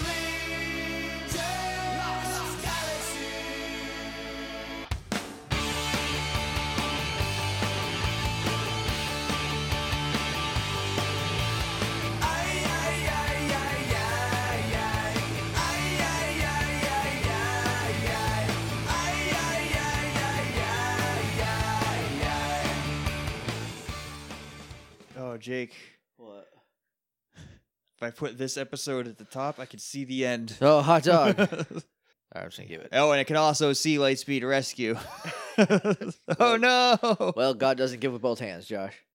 Oh, Jake. What? If I put this episode at the top, I can see the end. Oh, hot dog. All right, I'm just gonna give it. Oh, and I can also see Lightspeed Rescue. Oh, no. Well, God doesn't give with both hands, Josh.